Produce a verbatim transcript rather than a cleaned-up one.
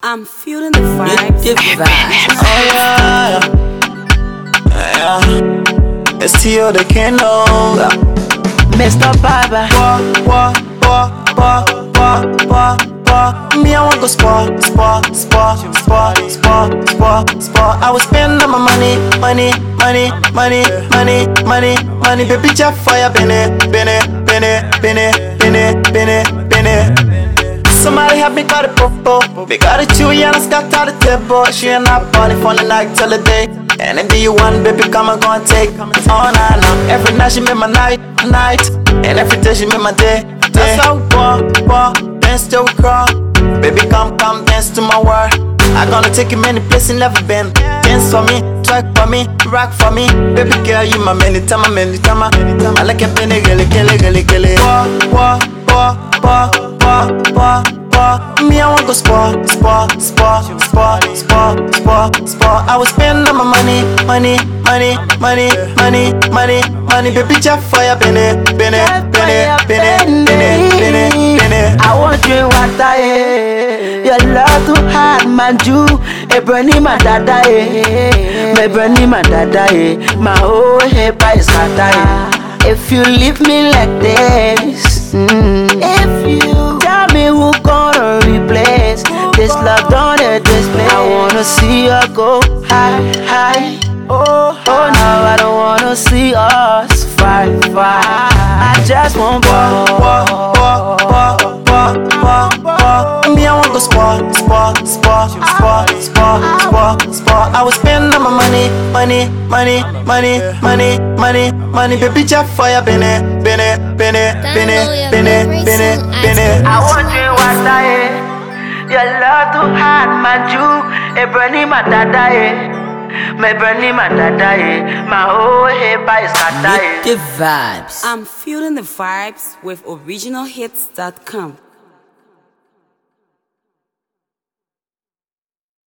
I'm feeling the vibes. The vibes. Oh yeah, yeah. It's Tio the Kendo. Mister Baba. Wah, wah, wah, wah, wah, wah, wah. Me, I want go spa, spa, spa, spa, spa, spa, spa. I was spending all my money, money, money, money, money, money, money. Baby, just fire, bene, bene, bene, bene, bene, bene, bene. Somebody help me got a popo. We got a chewy and I got out the table. She and I party from the night till the day. And if you want, baby, come and go and take all night long. Every night she make my night, night. And every day she make my day, day. That's how we walk, walk, dance till we crawl. Baby, come, come, dance to my word. I gonna take you many places you never been. Dance for me, track for me, rock for me. Baby girl, you my many time, many time, I like a penny, gilly, gilly, gilly, gilly. Walk, walk, walk, walk, walk, walk, walk. Me, I want go spa, spa, spa, spa, spa, spa, spa. I was spending all my money, money, money, money, money, money, money. Baby, just fire, bene, bene, bene, bene, bene, bene, bene. I want drink water, eh. Your love too hard, man, Jew. Eh, burning my dada, eh. Me burning my dada, eh. My whole head is scatter, eh. If you leave me like this, mm, if you tell me who gonna replace this love done at this place, I wanna see her go high, high. Oh, oh no, I don't wanna see us fight, fight. I just want Wah, wah, wah, wah, wah, wah, wah. Me, I want go spa, spa, spa, spa, spa, spa, spa. I was spending all my money, money, money, money, money, money, money. Baby, just fire, bene, bene, bene, bene, bene, bene, bene. I want you water, eh. Your love too hard, my Jew. Eh, burning my dada, eh. Me burning my dada, eh. My whole head by scatter, eh. I'm feeling the vibes with original hits dot com.